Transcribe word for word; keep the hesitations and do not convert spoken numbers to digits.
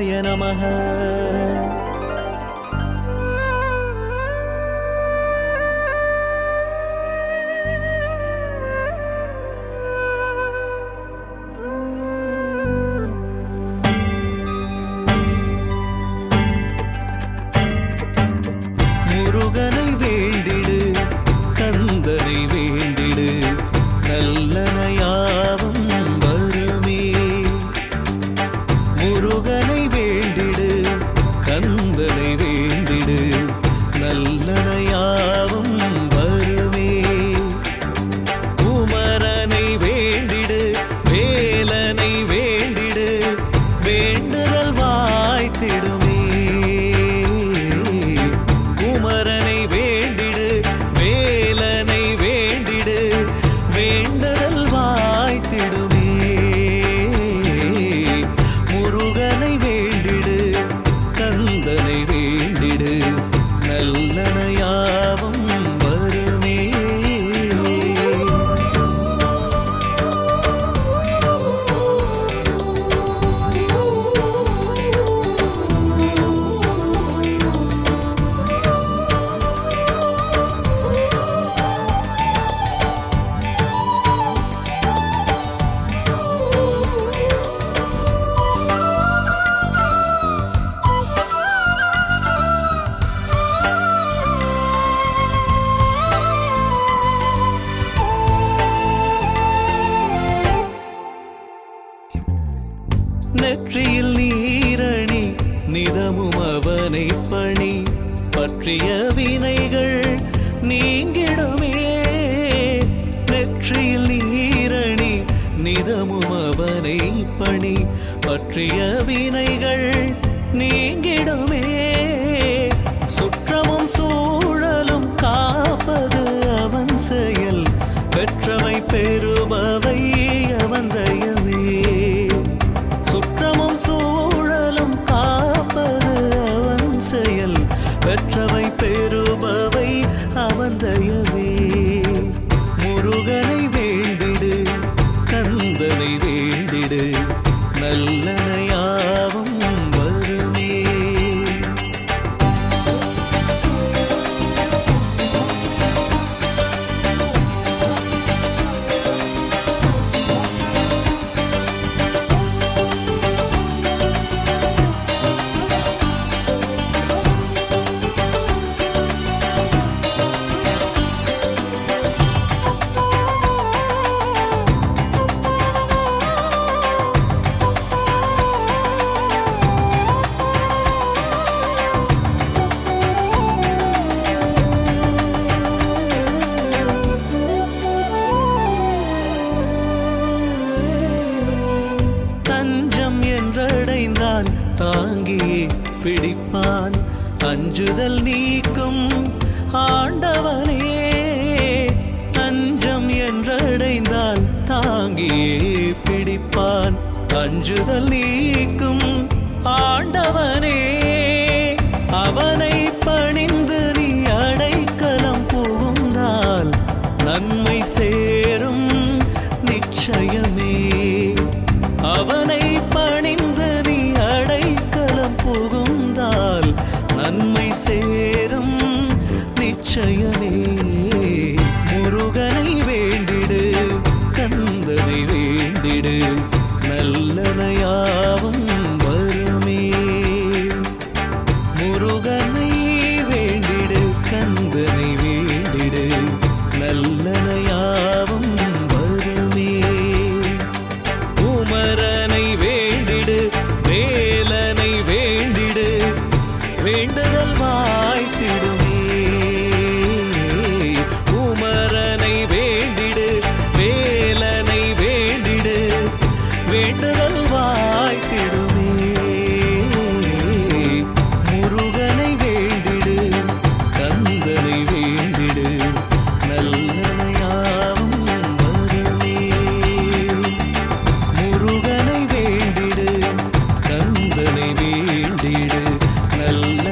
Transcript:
சிவாய நமः. முருகனை வேண்டிடு கந்தனை வேண்டிடு நல்லனையாவும் வருமே. முருகனை வேண்டிடு கந்தனை வேண்டிடு நல்லனையாவும் வருமே. குமரனை வேண்டிடு வேலனை வேண்டிடு வேண்டுதல் வாய்த்திடுமே. குமரனை வேண்டிடு வேலனை வேண்டிடு வேண்டுதல் வாய்த்திடுமே. முருகனை வேண்டிடு கந்தனை வேண்டிடு நல்லனையாவும் வருமே. நெற்றியில் நீரணி நிதமும் அவனை பணி பற்றிய வினைகள் நீங்கிடுமே. நெற்றியில் நீரணி நிதமும் அவனை பணி பற்றிய வினைகள் நீங்கிடுமே. சுற்றமும் சூழலும் காப்பது அவன் செயல் பெற்றவை பெறுபவை அவன் தயவே. சுற்றமும் சூழலும் காப்பது அவன் செயல் பெற்றவை பெறுபவை அவன் தயவே. முருகனை வேண்டிடு கந்தனை வேண்டிடு நல்லனையாவும் வருமே. தஞ்சம் என்றடைந்தால் தாங்கியே பிடிப்பான் அஞ்சுதல் நீக்கும் ஆண்டவனே. தஞ்சம் என்றடைந்தால் தாங்கியே பிடிப்பான் அஞ்சுதல் நீக்கும் ஆண்டவனே. அவனை பணிந்து நீ அடைக்கலம் புகுந்தால் நன்மை சேரும் நிச்சயமே. அவனை பணிந்து நீ அடைக்கலம் புகுந்தால் நன்மை சேரும் நிச்சயமே. முருகனை வேண்டிடு கந்தனை வேண்டிடு நல்லனையாவும் வருமே. முருகனை வேண்டிடு கந்தனை வேண்டிடு நல்லனையாவும் வருமே. குமரனை வேண்டிடு வேலனை வேண்டிடு வேண்டுதல் வாய்த்திடுமே. குமரனை வேண்டிடு வேலனை வேண்டிடு வேண்டுதல் வாய்த்திடுமே. முருகனை வேண்டிடு கந்தனை வேண்டிடு நல்லனையாவும் வருமே. முருகனை வேண்டிடு கந்தனை வேண்டிடு நல்ல